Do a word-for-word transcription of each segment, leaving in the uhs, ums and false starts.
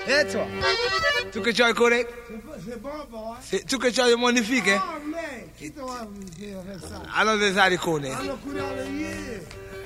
Et toi? Tu que tu as correct? C'est bon, bon. Tu que tu as magnifique, hein? Oh, mais, qui t'a fait ça? Alors, des haricots, hein? Alors, qu'on a le yé.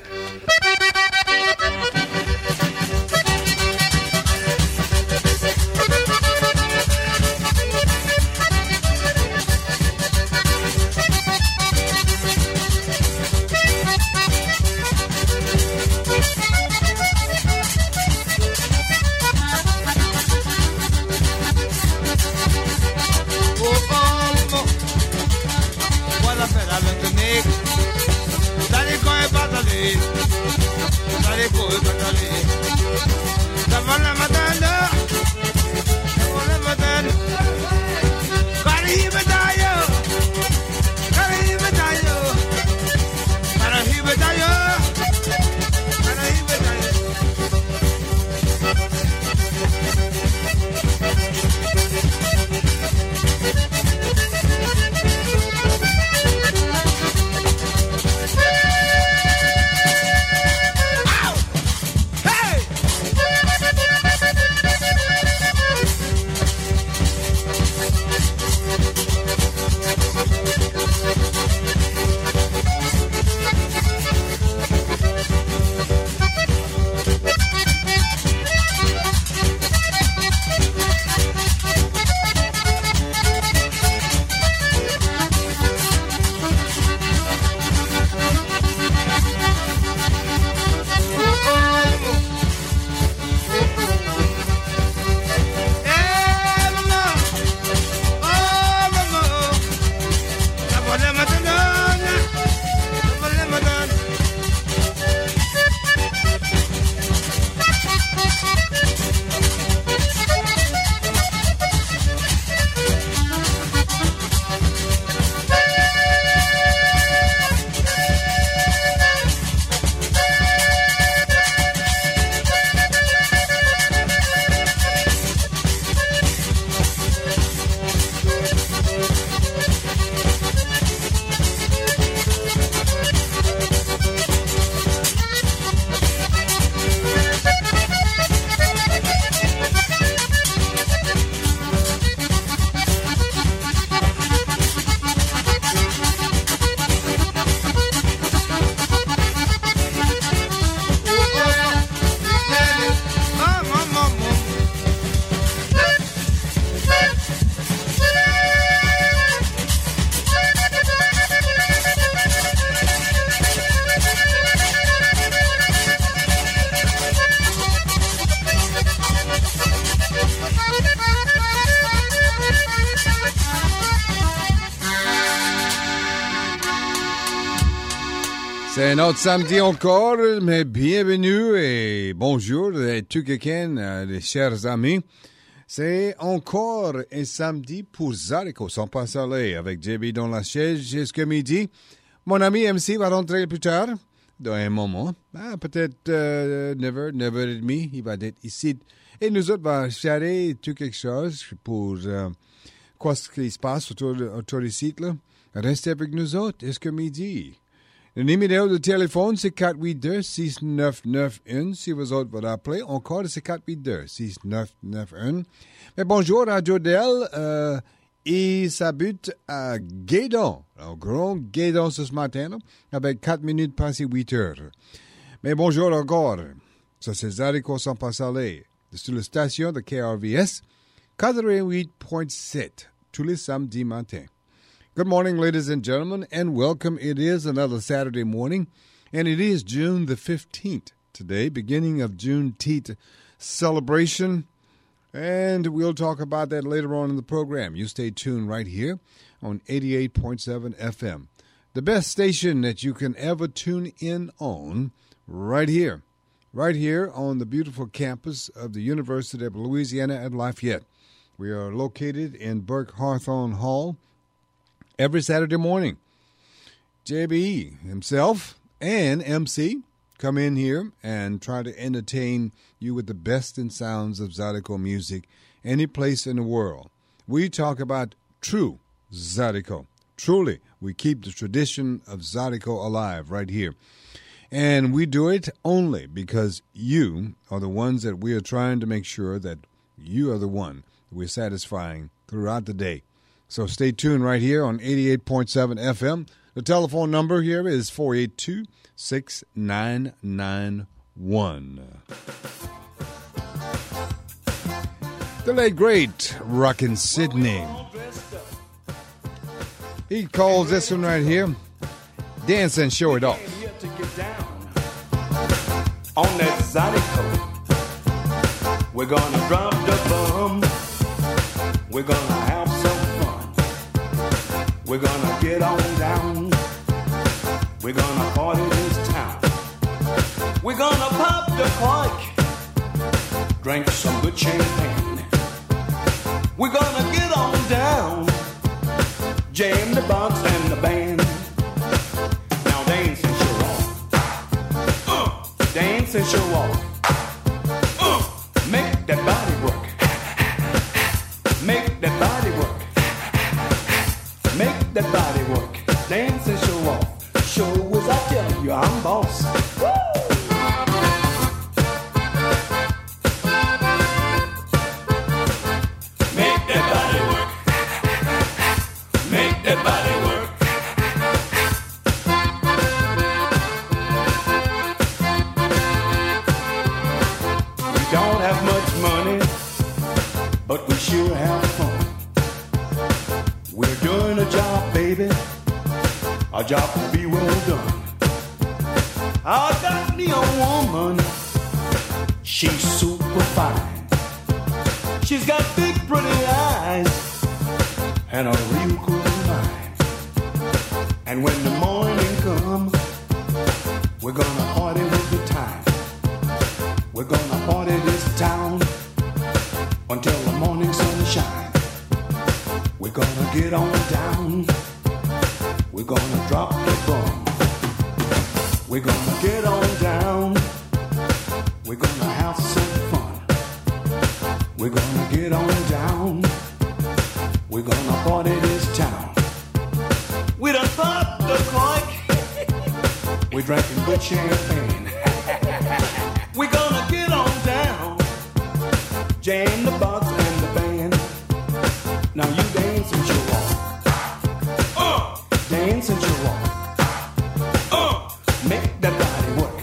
C'est un autre samedi encore, mais bienvenue et bonjour à tous quelqu'un, les chers amis. C'est encore un samedi pour Zydeco, sans passer avec J B dans la chaise jusqu'à midi. Mon ami M C va rentrer plus tard, dans un moment. Ah, peut-être euh, never, never et demi, il va être ici. Et nous autres, va chercher tout quelque chose pour euh, quoi ce qui se passe autour, autour ici. Là. Restez avec nous autres jusqu'à midi. Le numéro de téléphone, c'est quatre huit deux, six neuf neuf un. Si vous autres vous rappelez, encore, c'est quatre huit deux, six neuf neuf un. Mais bonjour à Jodel. Euh, il s'habite à Guédon, un grand Guédon ce matin, là, avec quatre minutes passées huit heures. Mais bonjour encore. Ça, c'est Zydeco sans passer sur la station de K R V S, quatre-vingt-huit point sept, tous les samedis matins. Good morning, ladies and gentlemen, and welcome. It is another Saturday morning, and it is June the fifteenth today, beginning of Juneteenth celebration, and we'll talk about that later on in the program. You stay tuned right here on eighty-eight point seven F M, the best station that you can ever tune in on, right here, right here on the beautiful campus of the University of Louisiana at Lafayette. We are located in Burke Hawthorne Hall, every Saturday morning. J B himself and M C come in here and try to entertain you with the best in sounds of Zydeco music any place in the world. We talk about true Zydeco. Truly, we keep the tradition of Zydeco alive right here. And we do it only because you are the ones that we are trying to make sure that You are the one we're satisfying throughout the day. So stay tuned right here on eighty-eight point seven F M. The telephone number here is four eight two, six nine nine one. The late, great Rockin' Sidney. He calls this one right here, Dance and Show It Off. On that Zydeco, we're gonna drop the bomb. We're gonna have some fun. We're gonna get on down. We're gonna party this town. We're gonna pop the cork, drink some good champagne. We're gonna get on down, jam the box and the band. Now dance and show off. Uh, dance and show off. Uh, make that body work. Make that body work. Make that body work. Dance and show off. Show as I tell you, I'm boss. Woo! Make that body work. Make that body work. We don't have much money, but we sure have fun. We're doing a job, baby. Our job will be well done. I got me a woman. She's super fine. She's got big pretty eyes and a real cool mind. And when the morning comes, we're gonna party with the time. We're gonna party this town until the morning sun shines. We're gonna get on down. We're gonna drop the bomb. We're gonna get on down. We're gonna have some fun. We're gonna get on down. We're gonna party this town. We done popped the cork. We're drinking good champagne. We're gonna get on down, jam the box and the band. Now you dance and show off. Uh, dance and show off. Uh, make that body work.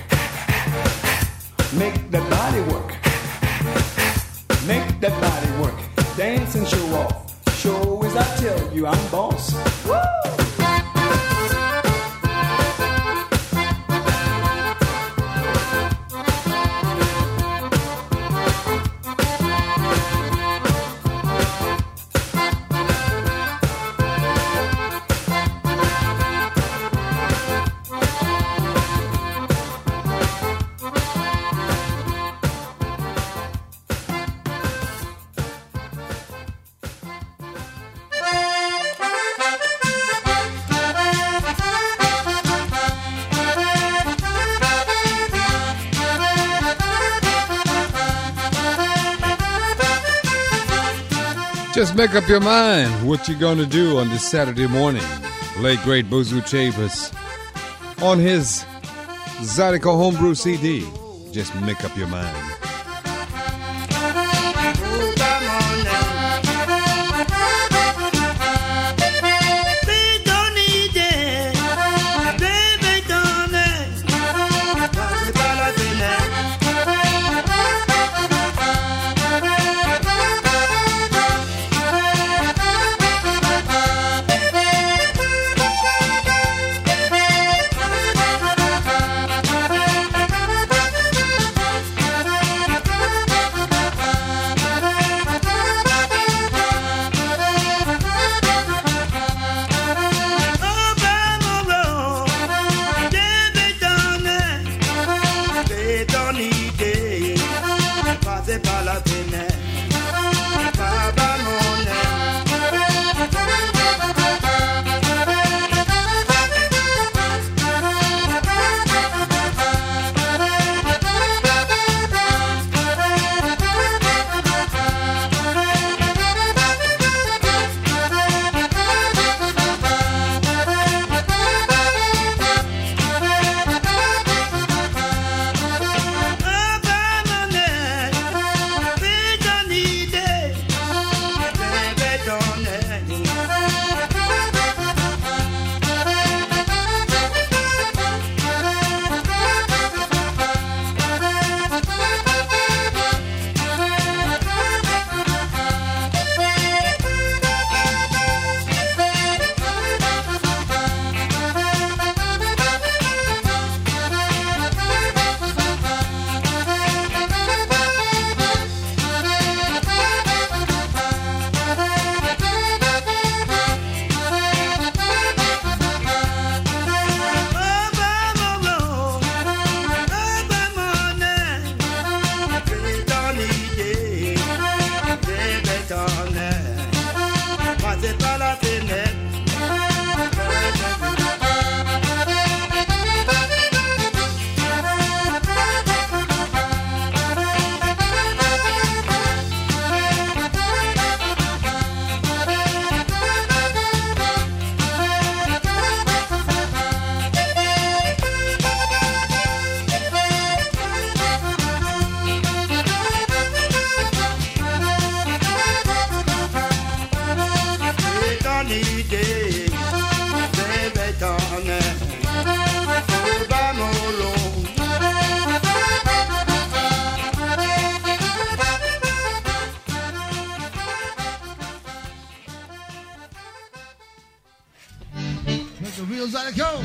Make that body work. Make that body work. Dance and show off. Show as I tell you, I'm boss. Woo! Just make up your mind what you're going to do on this Saturday morning. Late, great Boozoo Chavis on his Zydeco Homebrew C D. Just make up your mind. Radio Zydeco.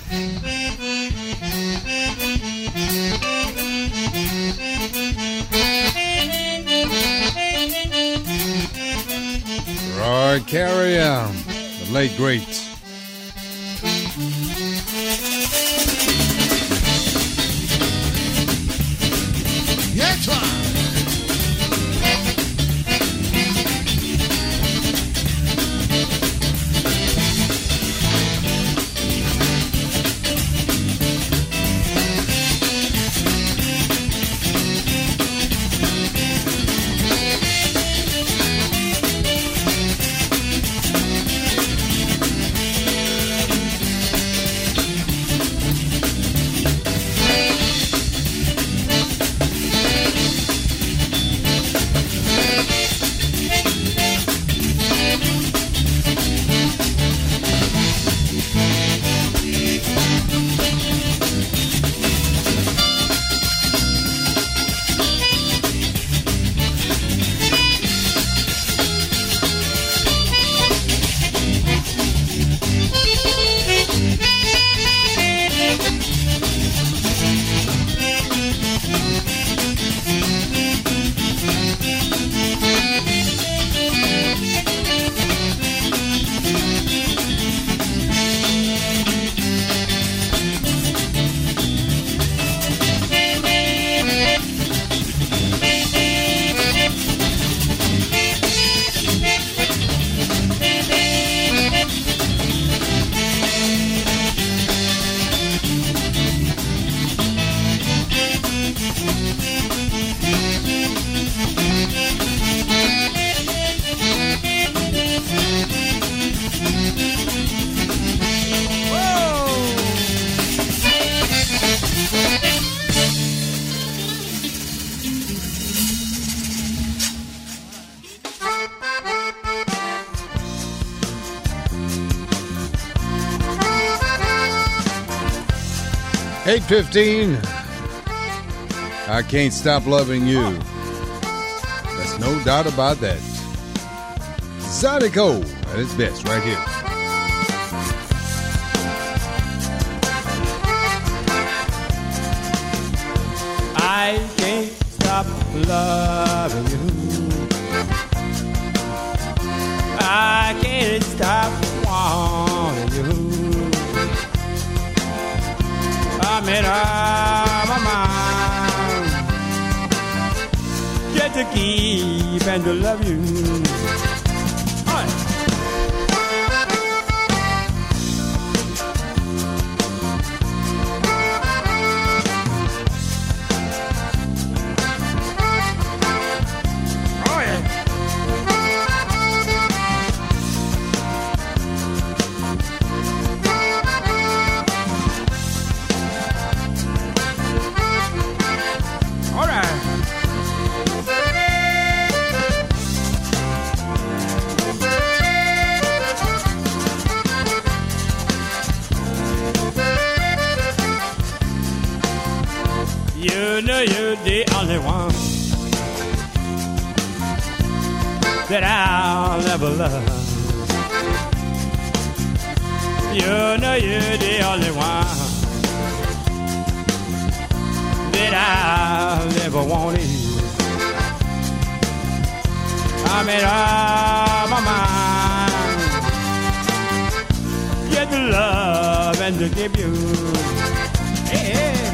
Roy Carrier, the late great. Yes, sir. eight fifteen. I can't stop loving you. There's no doubt about that. Zydeco at its best right here. I can't stop loving you. I can't stop wanting you. I made up my mind just to keep and to love you. All right. You know you're the only one that I'll ever love. You know you're the only one that I'll ever want you. I made up my mind, yeah, to love and to give you. Hey, hey.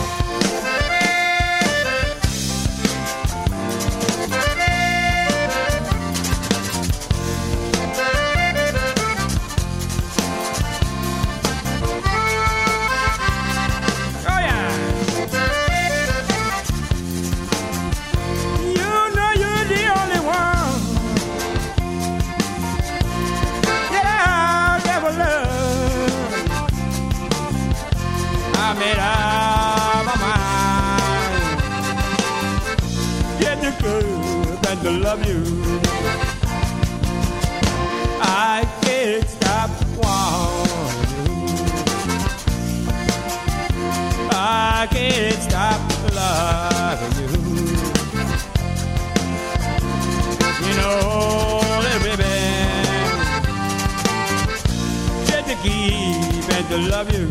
Made up my mind, get the good and to love you. I can't stop wanting you. I can't stop loving you. You know, little baby, get to keep to love you.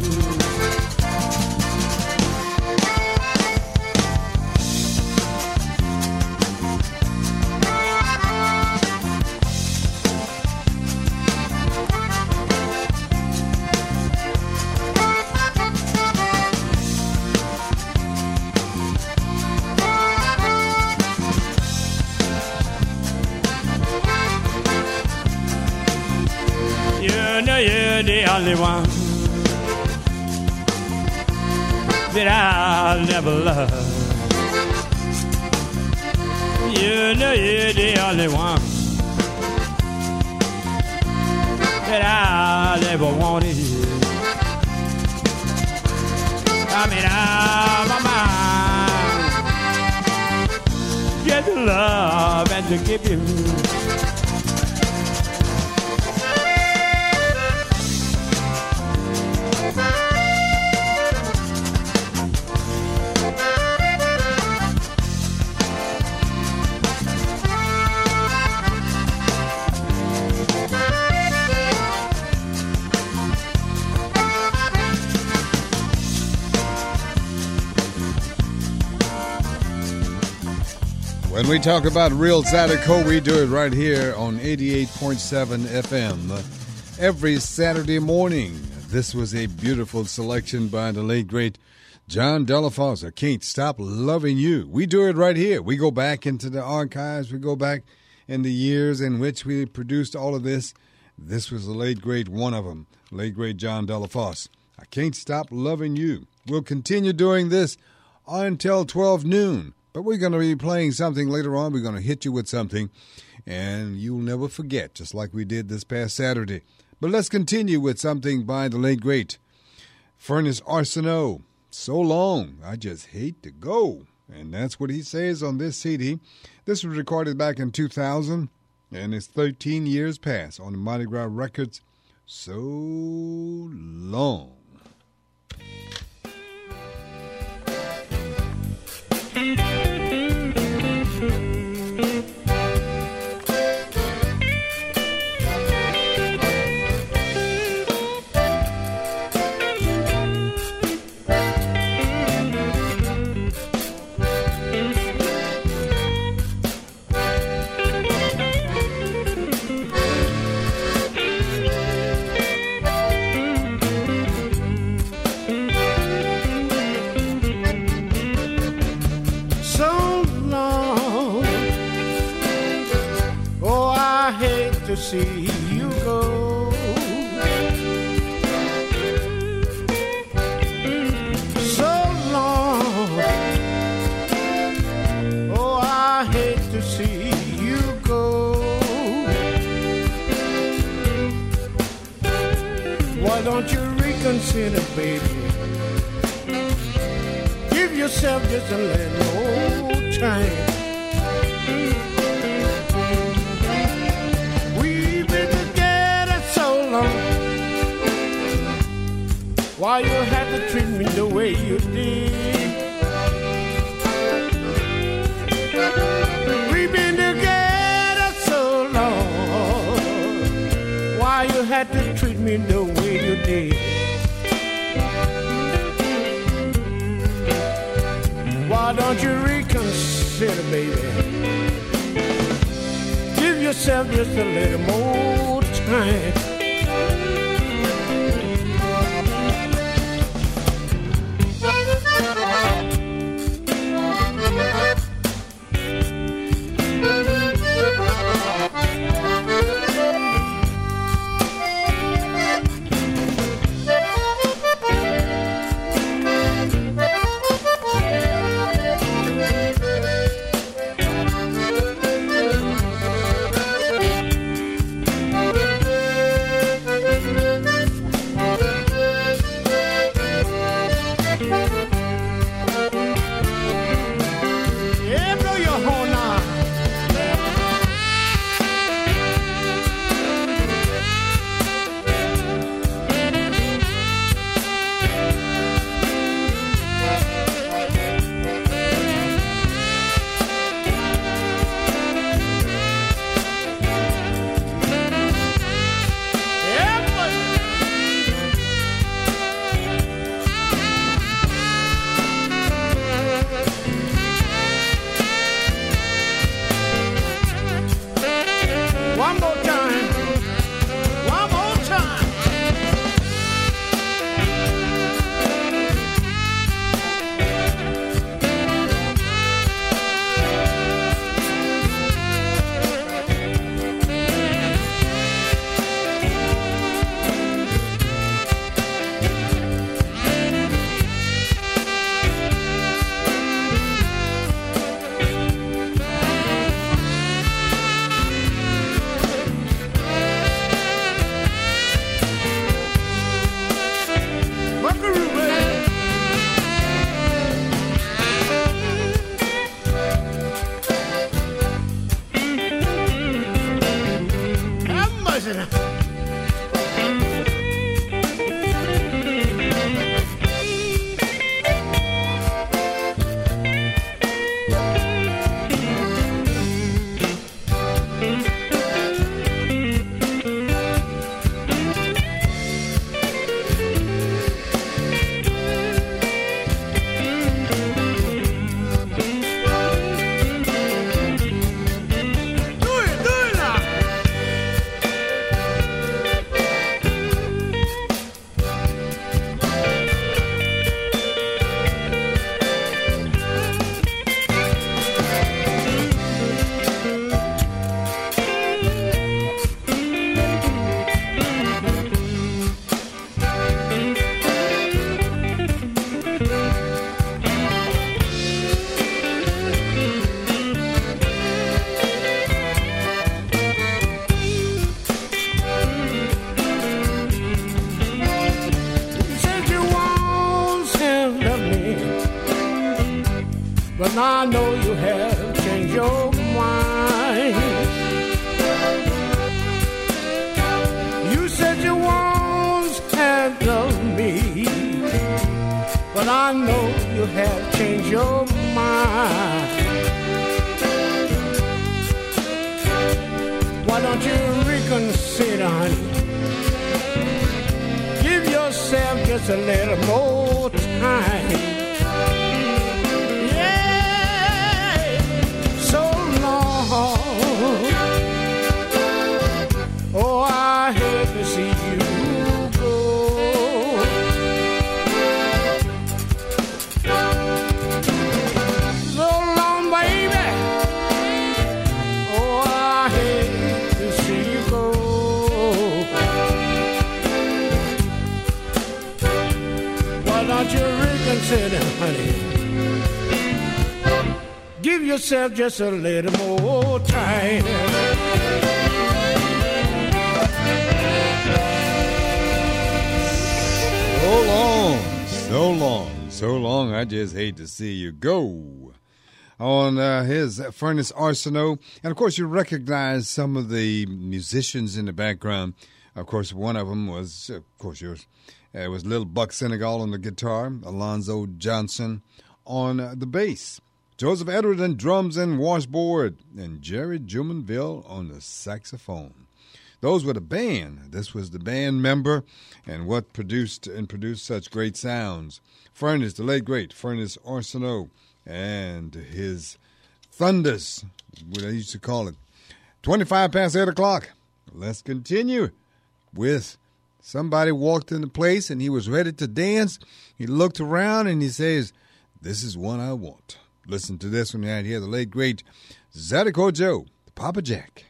You're the only one that I'll never love. You know you're the only one that I'll ever wanted. I mean, I'm a man, get to love and to give you. When we talk about real Zydeco, we do it right here on eighty-eight point seven F M every Saturday morning. This was a beautiful selection by the late, great John Delafosse. I Can't Stop Loving You. We do it right here. We go back into the archives. We go back in the years in which we produced all of this. This was the late, great one of them, late, great John Delafosse. I Can't Stop Loving You. We'll continue doing this until twelve noon. But we're going to be playing something later on. We're going to hit you with something, and you'll never forget, just like we did this past Saturday. But let's continue with something by the late, great Furnace Arsenault. So long, I just hate to go. And that's what he says on this C D. This was recorded back in two thousand, and it's thirteen years past on the Mardi Gras Records. So long. To see you go, so long. Oh, I hate to see you go. Why don't you reconsider, baby? Give yourself just a little more time. Why you had to treat me the way you did? We've been together so long. Why you had to treat me the way you did? Why don't you reconsider, baby? Give yourself just a little more time. listen. But now I know you have changed your mind. You said you once handle me, but I know you have changed your mind. Why don't you reconsider, honey? Give yourself just a little more time. Oh, I hate to see you go. So long, baby. Oh, I hate to see you go. Why don't you reconsider, honey? Give yourself just a little more time. So long, so long, so long, I just hate to see you go. On uh, his Furnace Arsenault. And, of course, you recognize some of the musicians in the background. Of course, one of them was, of course, yours. Uh, it was Little Buck Senegal on the guitar, Alonzo Johnson on uh, the bass, Joseph Edward on drums and washboard, and Jerry Jumonville on the saxophone. Those were the band. This was the band member and what produced and produced such great sounds. Furnace, the late great Furnace Arsenault, and his Thunders, what I used to call it. twenty-five past eight o'clock. Let's continue with somebody walked into place and he was ready to dance. He looked around and he says, "This is one I want." Listen to this one right here, the late great Zydeco Joe, the Papa Jack.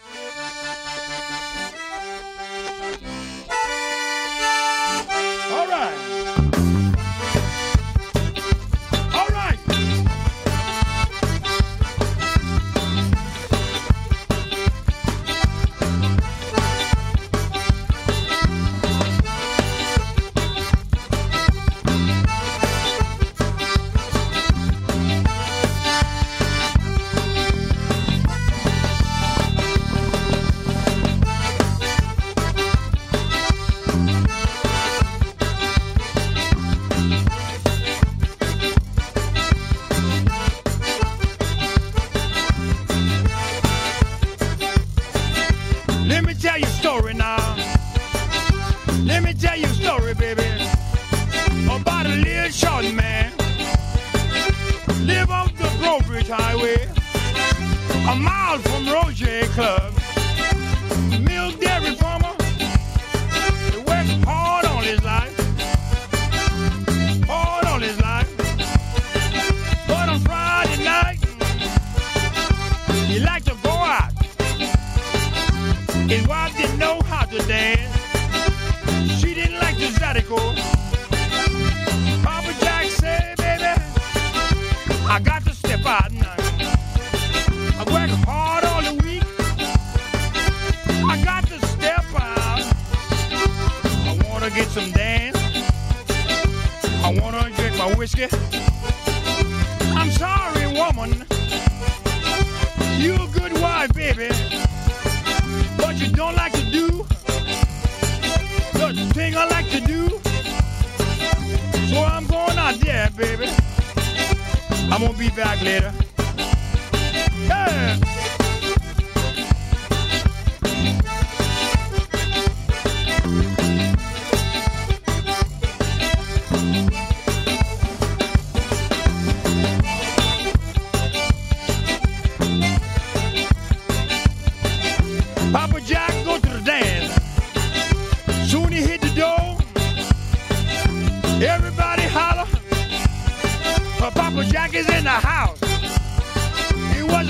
I'm sorry, woman. You a good wife, baby, but you don't like to do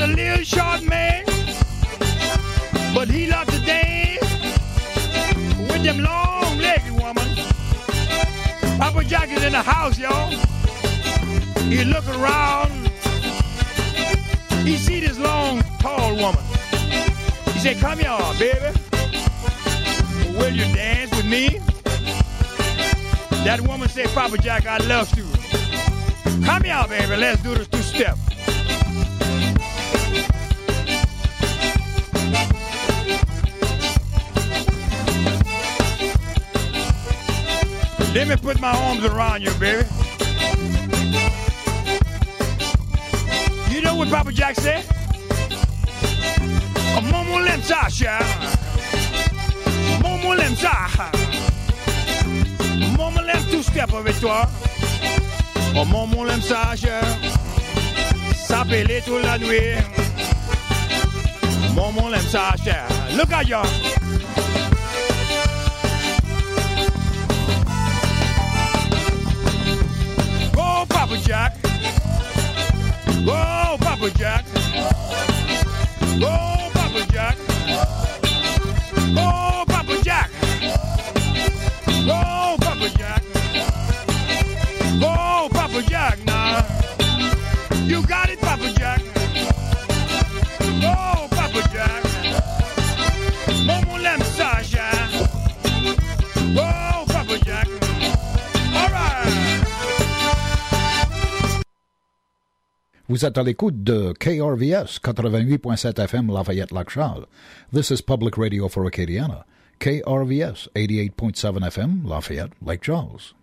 a little short man, but he loved to dance with them long-legged woman. Papa Jack is in the house, y'all. He look around. He see this long, tall woman. He said, come here, baby. Will you dance with me? That woman said, Papa Jack, I love you. Come here, baby. Let's do this two-step. Let me put my arms around you, baby. You know what Papa Jack said? Momo lem sasha. Momo lem sasha. Momo lem two-step avec toi. Oh, momo lem sasha. S'appeler toute la nuit. Momo lem sasha. Look at y'all. Go, Papa Jack. Go, Papa Jack. Go, Papa Jack. Go, Papa Jack. Go, Papa Jack. Go, Papa Jack now. You got it, Papa Jack. Go, Papa Jack. Momo lem sasha. Go, Papa Jack. All right. Vous êtes à l'écoute de K R V S eighty-eight point seven F M Lafayette-Lac Charles. This is Public Radio for Acadiana. K R V S eighty-eight point seven F M Lafayette, Lake Charles.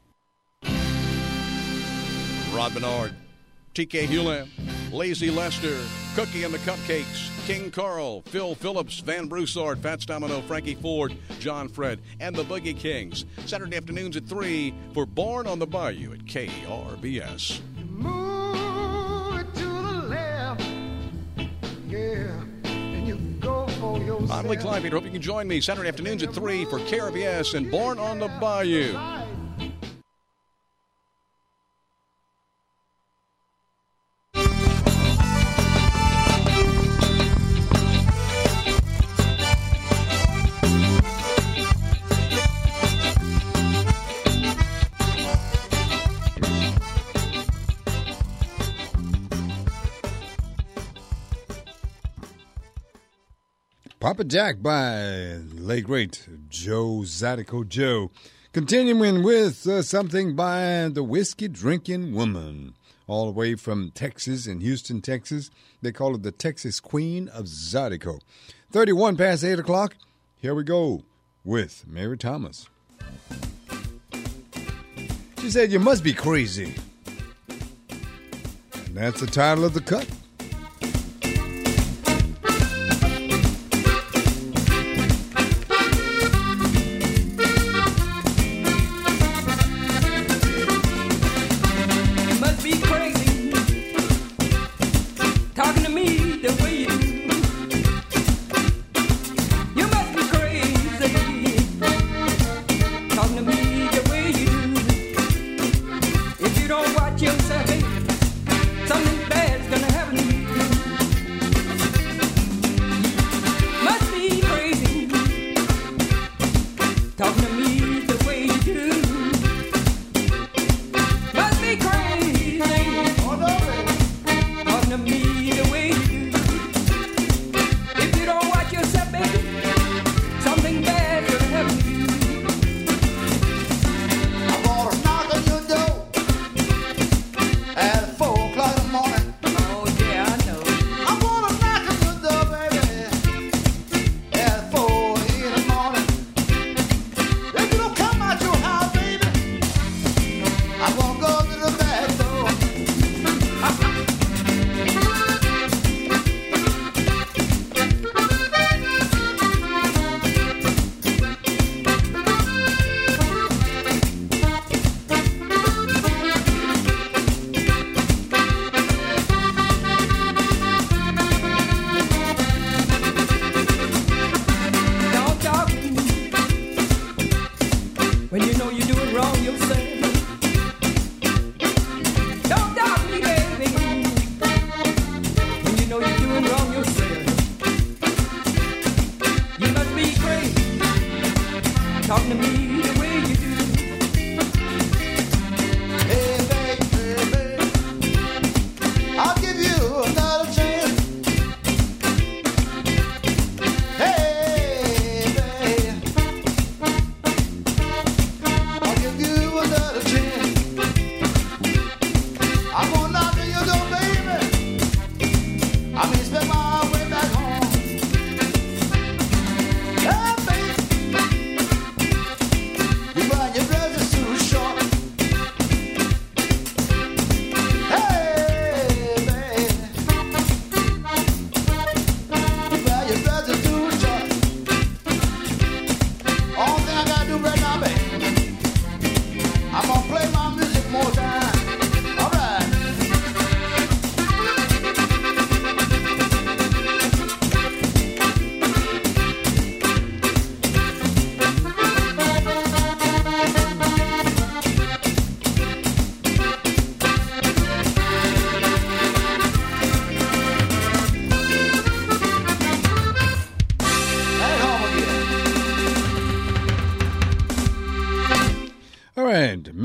Rod Bernard, T K Hewland, Lazy Lester, Cookie and the Cupcakes, King Carl, Phil Phillips, Van Broussard, Fats Domino, Frankie Ford, John Fred, and the Boogie Kings. Saturday afternoons at three for Born on the Bayou at K R V S. Move to the left, yeah, and you go for yourself. I'm Lee Kleinfeeder. Hope you can join me Saturday afternoons at three for K R V S and Born on the Bayou. Papa Jack by late great Joe Zydeco Joe. Continuing with uh, something by the Whiskey Drinking Woman, all the way from Texas, in Houston, Texas. They call it the Texas Queen of Zydeco. thirty-one past eight o'clock. Here we go with Mary Thomas. She said, "You must be crazy." And that's the title of the cut. Yourself, something bad's gonna happen.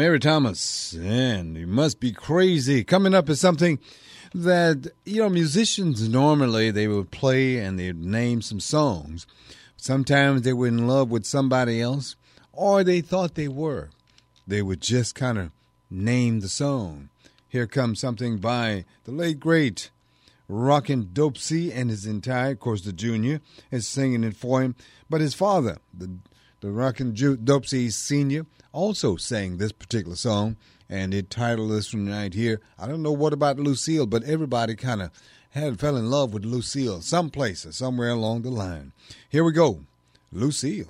Mary Thomas, and You Must Be Crazy. Coming up is something that, you know, musicians normally, they would play and they'd name some songs. Sometimes they were in love with somebody else, or they thought they were. They would just kind of name the song. Here comes something by the late, great Rockin' Dope C and his entire, of course, the junior is singing it for him. But his father, the, the Rockin' Dope C Senior, also sang this particular song, and it titled this one right here. I don't know what about Lucille, but everybody kind of had fell in love with Lucille some places, somewhere along the line. Here we go, Lucille.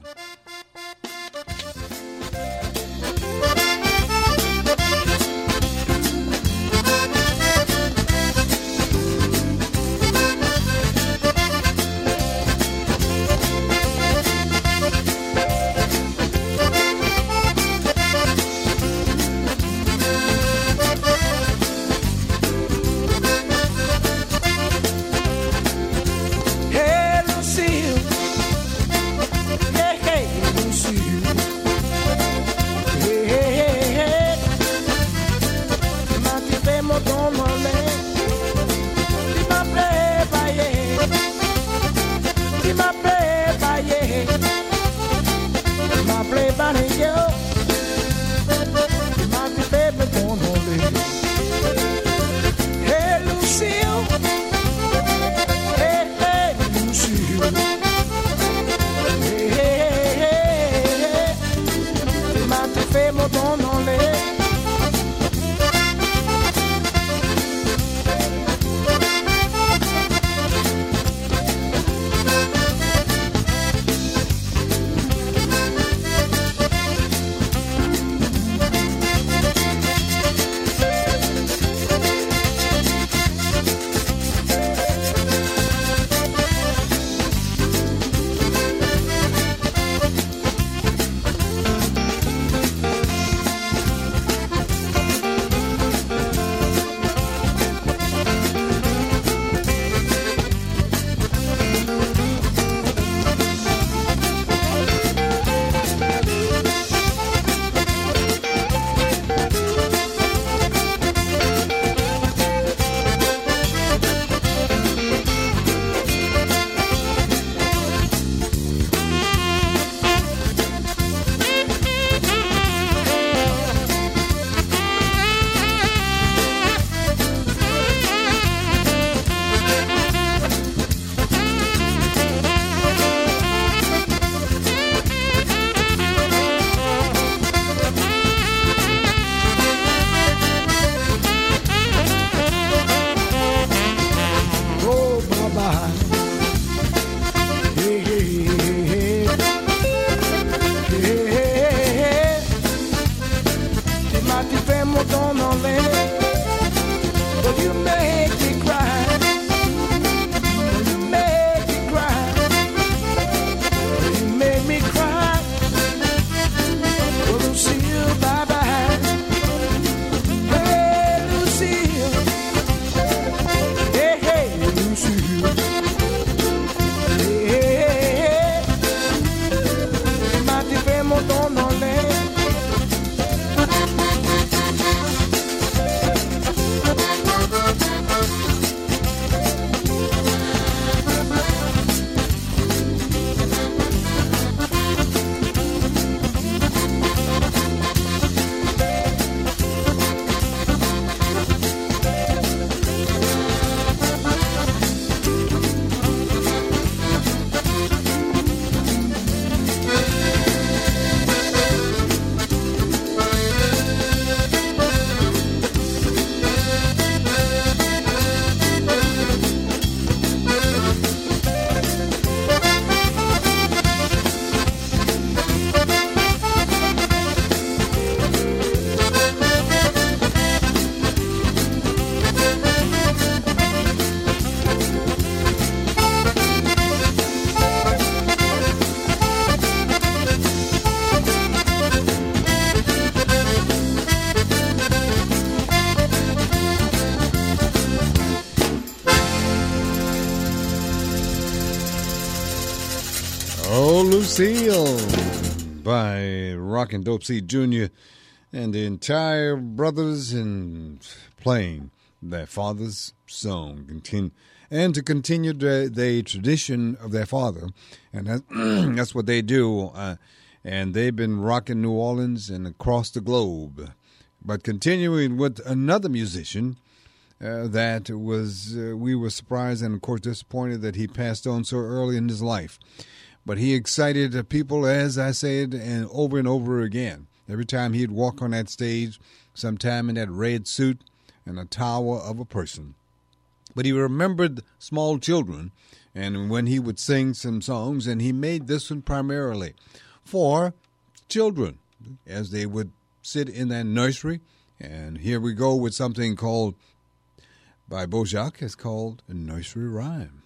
Oh, Lucille by Rockin' Dope C Junior and the entire brothers in playing their father's song, continue, and to continue the, the tradition of their father, and that, that's what they do. Uh, and they've been rocking New Orleans and across the globe. But continuing with another musician uh, that was, uh, we were surprised and of course disappointed that he passed on so early in his life. But he excited people, as I said, and over and over again. Every time he'd walk on that stage, sometime in that red suit and a tower of a person. But he remembered small children, and when he would sing some songs, and he made this one primarily for children, as they would sit in that nursery. And here we go with something called, by Bojack, it's called a nursery rhyme.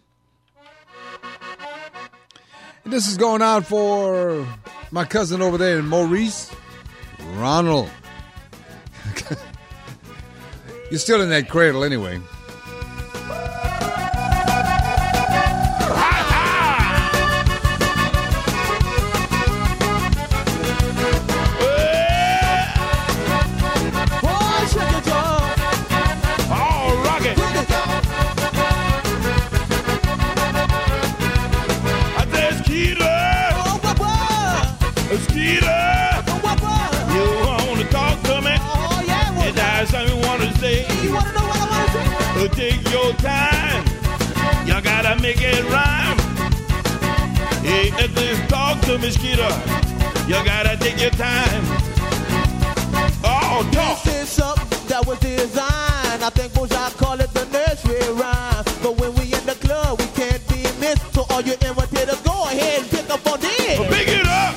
And this is going out for my cousin over there in Maurice, Ronald. You're still in that cradle anyway. Take your time, you gotta make it rhyme. Hey, if this talk to me, Skeeter, you gotta take your time. Oh, talk. This is something that was designed. I think Bojack call it the nursery rhyme. But when we in the club, we can't be missed. So all you imitators, go ahead and pick up on this. Pick it up.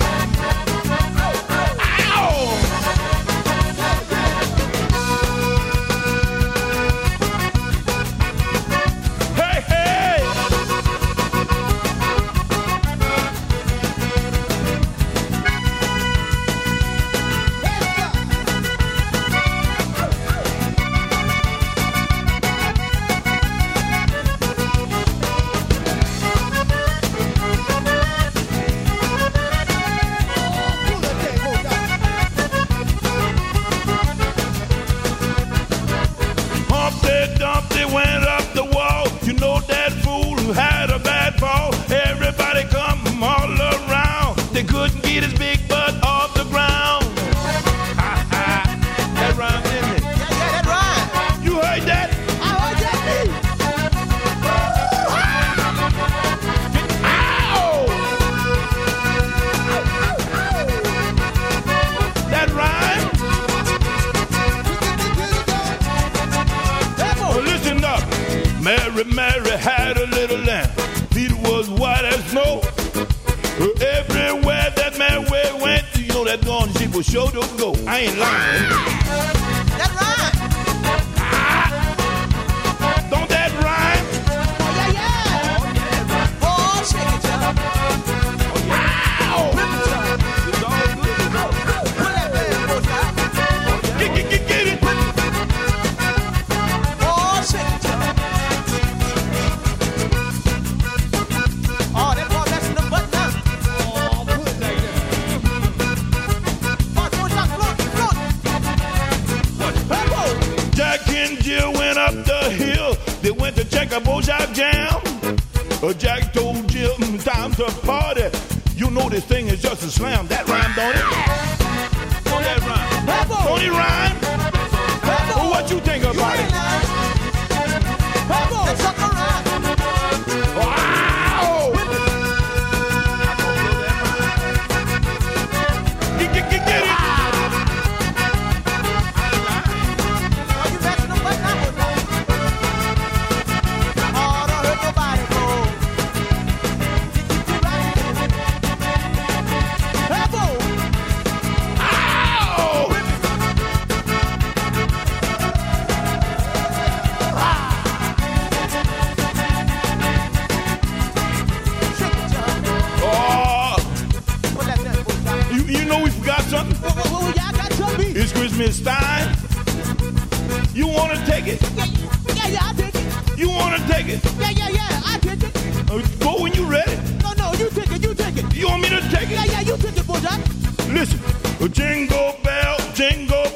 Show don't go. I ain't lying. That rhyme. Ah. Don't that rhyme? Oh, yeah, yeah. Oh, shake it, y'all. Oh, yeah. Ow. Rip it, y'all. It's all good. Pull that bad, Bojack. Get, get, get, get it. Oh, shake it, y'all. Oh, that boy messing the button up. Oh, put it like that. Jack and Jill went up the hill. They went to check a Bojack jam. Uh, Jack told Jill, mm, time to party. You know this thing is just a slam. That rhyme, don't it? Don't that rhyme? Don't it rhyme? Well, what you think about it? Pebble, suck around. Wow! Get, get, get, get it. It's Christmas time. You want to take it? Yeah, yeah, yeah, I take it. You want to take it? Yeah, yeah, yeah, I take it. Uh, go when you ready. No, no, you take it, you take it. You want me to take it? Yeah, yeah, you take it, Bojack. Listen, jingle bell, jingle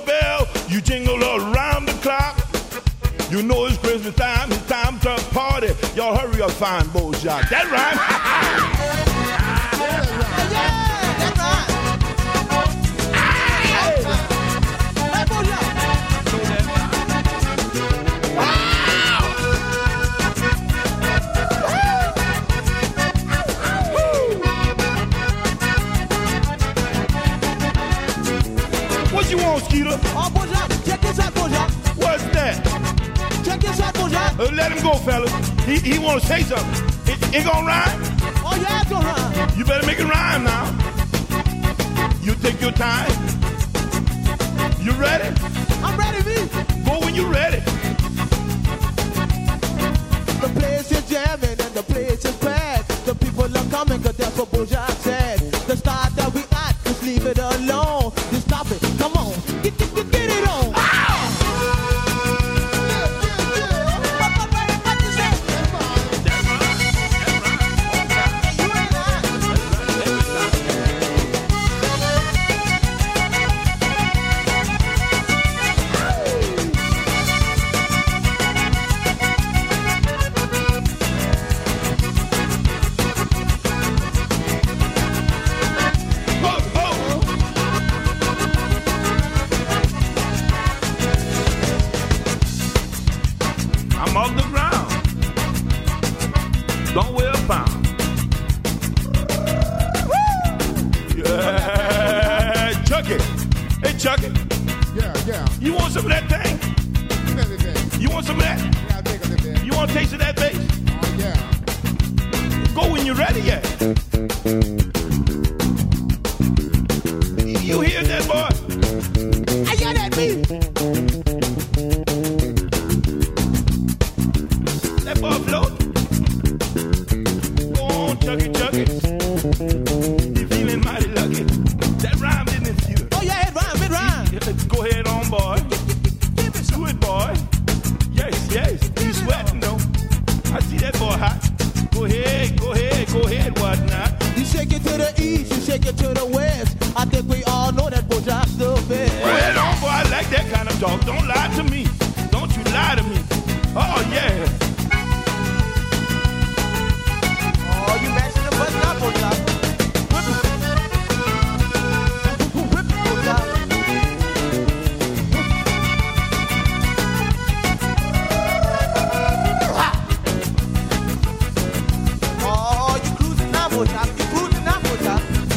a fine Bojack. That rhyme? What you want, Skeeter? Oh, Bojack, check this out, Bojack. What's that? Check this out, Bojack. Uh, let him go, fellas. He he want to say something. It, it gonna rhyme? Oh, yeah, it's gonna rhyme. You better make it rhyme now. You take your time. You ready? I'm ready, V. Go when you ready. The place is jamming and the place is packed. The people are coming because that's what Bojack said. The start that we at, just leave it alone. Just stop it. Come on. Get, get, get, get it on. I'm off the ground. Don't wear a pound. Yeah, Chucky. Hey, Chucky. Yeah, yeah. You want some of that thing? Give me the thing. You want some of that? Yeah, I'll take a little bit. You want a taste of that bass? Oh, yeah. Go when you're ready, yeah. You hear that, boy? I hear that, V. That boy float. Go on, Chucky, Chucky. You feeling mighty lucky. That rhyme didn't it, Skeeter? Oh, yeah, it rhyme, it rhyme. Go ahead on, boy. Do it, boy. Yes, yes. You sweating, though. I see that boy hot. Go ahead, go ahead, go ahead, what not? You shake it to the east, you shake it to the west. I think we all know that Bojack's the best. Go ahead on, boy. I like that kind of talk. Don't lie to me. Don't you lie to me. Oh, yeah. Oh, you mashing the button up, Bojack. Whip it. Whip it, Bojack. Oh, you cruising now, Bojack. You cruising now, Bojack.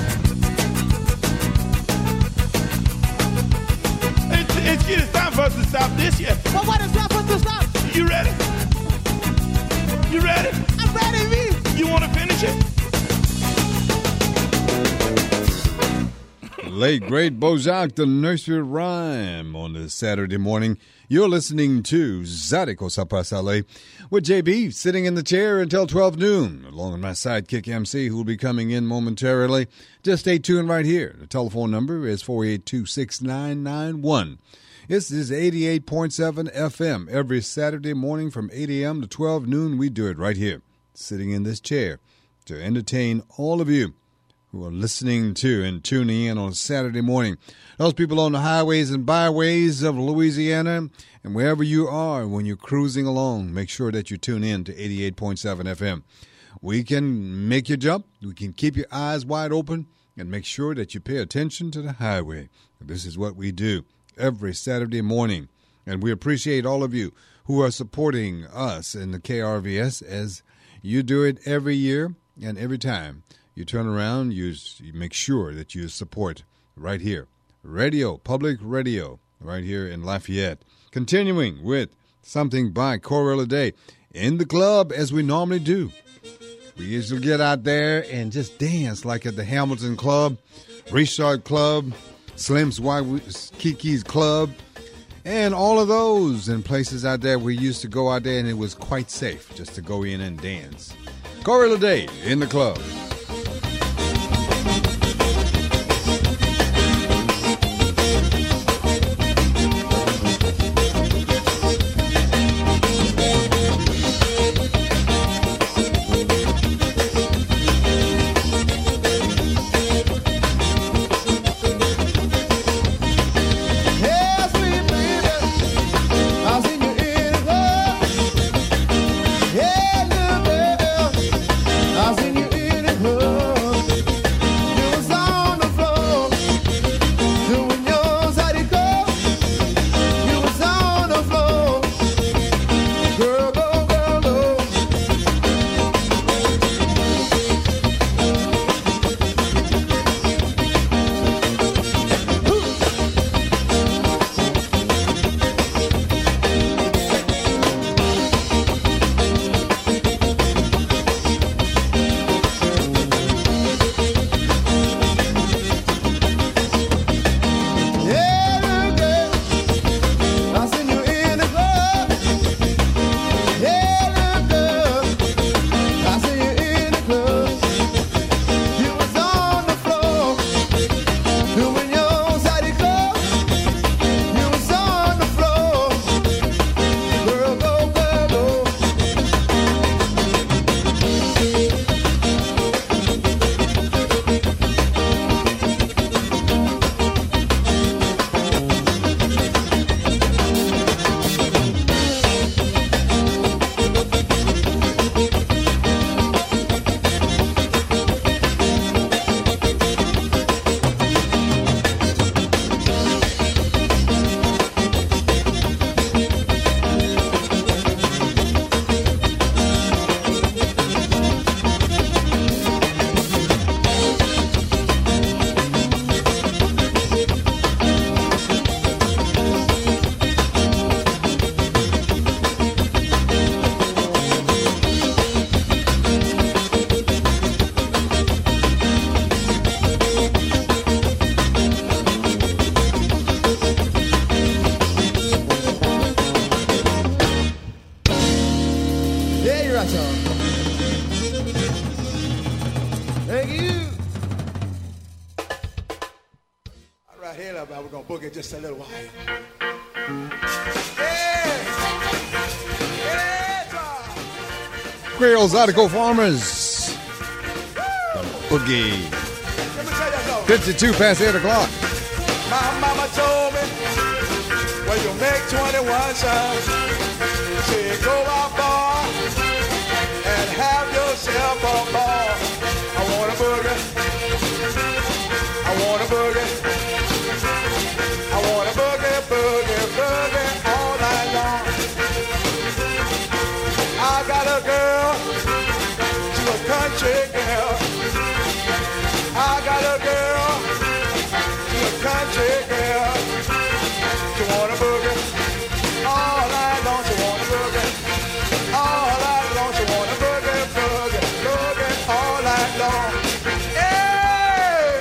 It's, it's, it's time for us to stop this, yeah. Well, what is that supposed to stop? You ready? You ready? I'm ready, V. You want to finish it? Late great Bojack, the nursery rhyme on this Saturday morning. You're listening to Zydeco Sapasale with J B sitting in the chair until twelve noon, along with my sidekick M C who will be coming in momentarily. Just stay tuned right here. The telephone number is four eight two, six nine nine one. This is eighty-eight point seven F M. Every Saturday morning from eight a.m. to twelve noon, we do it right here, sitting in this chair to entertain all of you who are listening to and tuning in on Saturday morning. Those people on the highways and byways of Louisiana and wherever you are when you're cruising along, make sure that you tune in to eighty-eight point seven F M. We can make you jump. We can keep your eyes wide open and make sure that you pay attention to the highway. This is what we do every Saturday morning. And we appreciate all of you who are supporting us in the K R V S as you do it every year and every time. You turn around, you, you make sure that you support right here. Radio, public radio, right here in Lafayette. Continuing with something by Corella Day. In the club, as we normally do. We usually get out there and just dance like at the Hamilton Club, Richard Club, Slim's Kiki's Club, and all of those and places out there we used to go out there and it was quite safe just to go in and dance. Corella Day in the club. Baby, Yeah, we're gonna boogie just a little while. Creole Zydeco Farmers. The Boogie. fifty-two past eight o'clock. My mama told me, when you make twenty-one sons, she go out bar and have yourself a ball. I want a boogie. I want a boogie. I want a boogie, boogie, boogie all night long. I got a girl, she's a country girl. I got a girl, she's a country girl. She want a boogie all night long. She want a boogie all night long. She want a boogie, boogie, boogie all night long. Hey,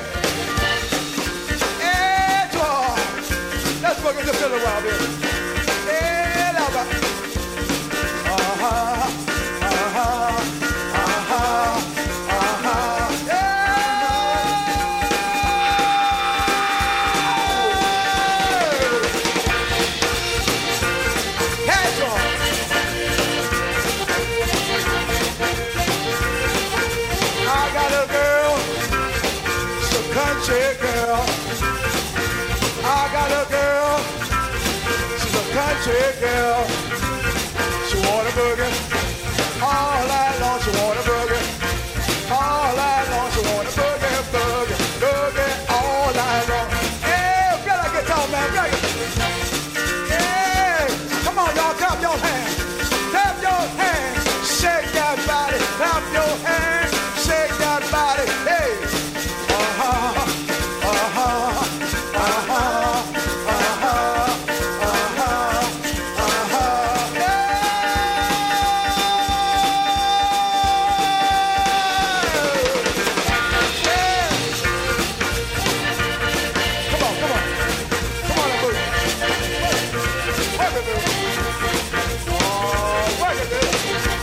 hey, Joy, let's boogie just a little while, baby. Hey, lover. Uh-huh, uh-huh, uh-huh, uh-huh, yeah. Hey, Joy. I got a girl, she's a country girl. I got a girl, she's a country girl. She want a boogie all night long. She want a boogie all night long. She want a boogie, boogie, boogie all night long. Hey, feel like it's on, man. Feel like it. Hey, come on, y'all, clap your hands. Clap your hands. Shake that body. Clap your hands. Shake that body. Hey. Uh-huh. Uh-huh. Uh-huh. Uh-huh. Uh-huh. Uh-huh. Come on, come on. Come on, boogie. Work it, baby. Oh, work it, baby.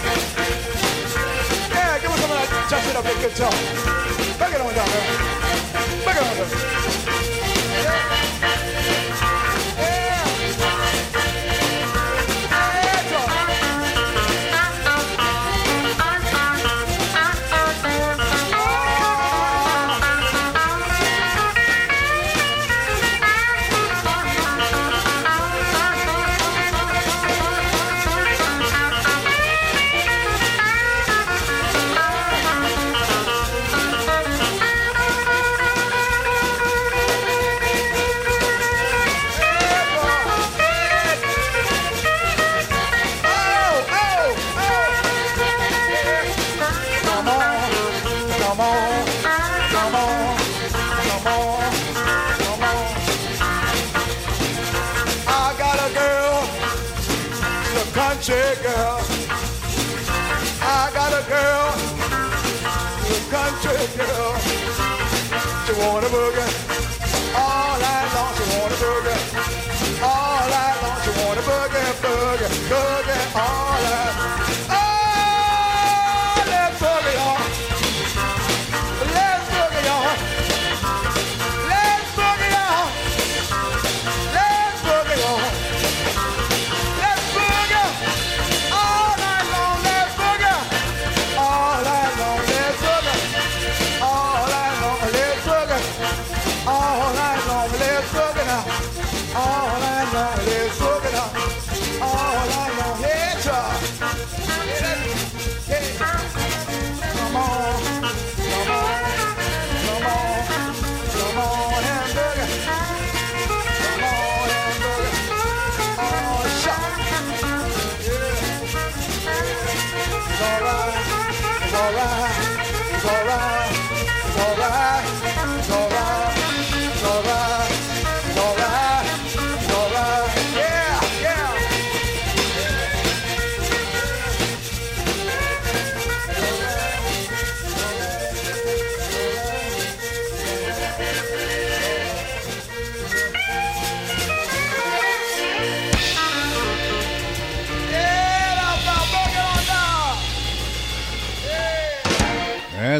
Yeah, give us some of that. Jump it up and good talk. Bring it on down, man. Bring it on down. Yeah. Yeah. Yeah, talk. Country girl, I got a girl, a country girl. She want a boogie all night long. She want a boogie all night long. She want a boogie, boogie, boogie all night. Oh, let's boogie on, let's boogie on, let's boogie on, let's boogie on. All night long, let's boogie now. All night long, let's boogie now. All night long, hey, child. Hey, come on, come on, come on, come on and boogie. Come on and boogie. Oh, shot. Yeah. It's all right, it's all right, it's all right, it's all right, it's all right. It's all right, it's all right, it's all right, yeah, yeah.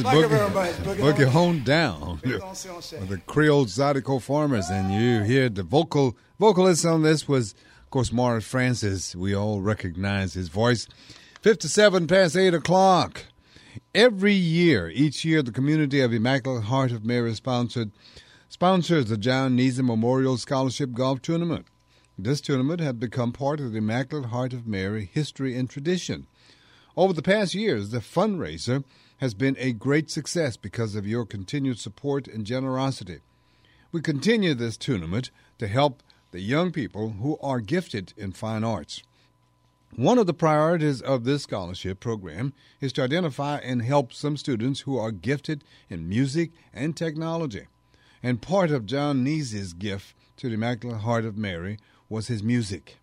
is Thank you Boogie, very much. Boogie Boogie on- Hone Down. Boogie on Sion Set. With the Creole Zydeco Farmers, and you hear the vocal vocalist on this was, of course, Morris Francis. We all recognize his voice. fifty-seven past eight o'clock. Every year, each year, the community of Immaculate Heart of Mary sponsored sponsors the John Neezy Memorial Scholarship Golf Tournament. This tournament had become part of the Immaculate Heart of Mary history and tradition. Over the past years, the fundraiser has been a great success because of your continued support and generosity. We continue this tournament to help the young people who are gifted in fine arts. One of the priorities of this scholarship program is to identify and help some students who are gifted in music and technology. And part of John Neezy's gift to the Immaculate Heart of Mary was his music.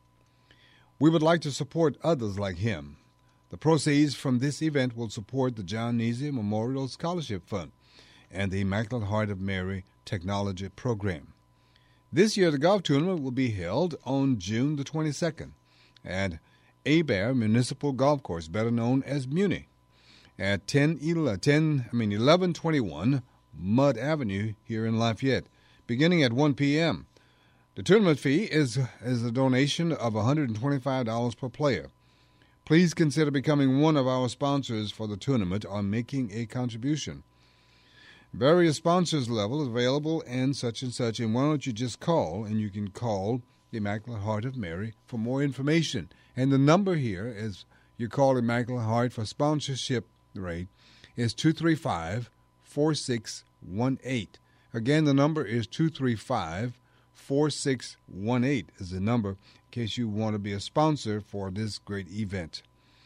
We would like to support others like him. The proceeds from this event will support the John Neezy Memorial Scholarship Fund and the Immaculate Heart of Mary Technology Program. This year, the golf tournament will be held on June the twenty-second at Abear Municipal Golf Course, better known as Muni, at ten, ten, I mean eleven twenty-one Mud Avenue here in Lafayette, beginning at one p.m. The tournament fee is, is a donation of one hundred twenty-five dollars per player. Please consider becoming one of our sponsors for the tournament or making a contribution. Various sponsors levels available and such and such, and why don't you just call, and you can call the Immaculate Heart of Mary for more information. And the number here is, you call Immaculate Heart for sponsorship rate, is two three five, four six one eight. Again, the number is two three five, four six one eight is the number in case you want to be a sponsor for this great event.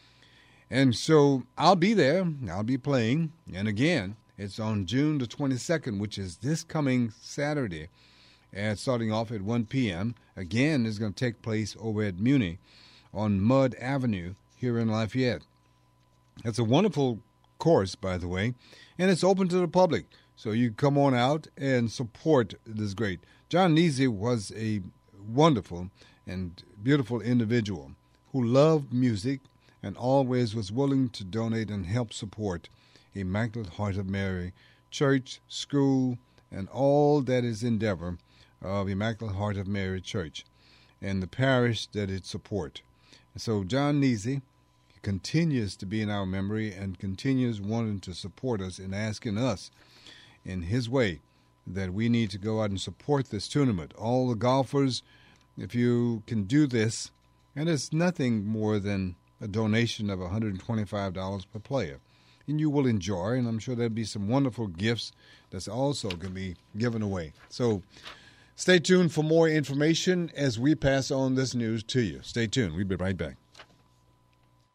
And so I'll be there. I'll be playing. And again, it's on June the twenty-second, which is this coming Saturday, and starting off at one p.m. Again, it's going to take place over at Muni on Mud Avenue here in Lafayette. It's a wonderful course, by the way, and it's open to the public. So you come on out and support this great. John Neezy was a wonderful and beautiful individual who loved music and always was willing to donate and help support Immaculate Heart of Mary Church, school, and all that is endeavor of Immaculate Heart of Mary Church and the parish that it supports. So John Neezy continues to be in our memory and continues wanting to support us and asking us in his way that we need to go out and support this tournament. All the golfers, if you can do this, and it's nothing more than a donation of one hundred twenty-five dollars per player, and you will enjoy, and I'm sure there'll be some wonderful gifts that's also going to be given away. So stay tuned for more information as we pass on this news to you. Stay tuned. We'll be right back.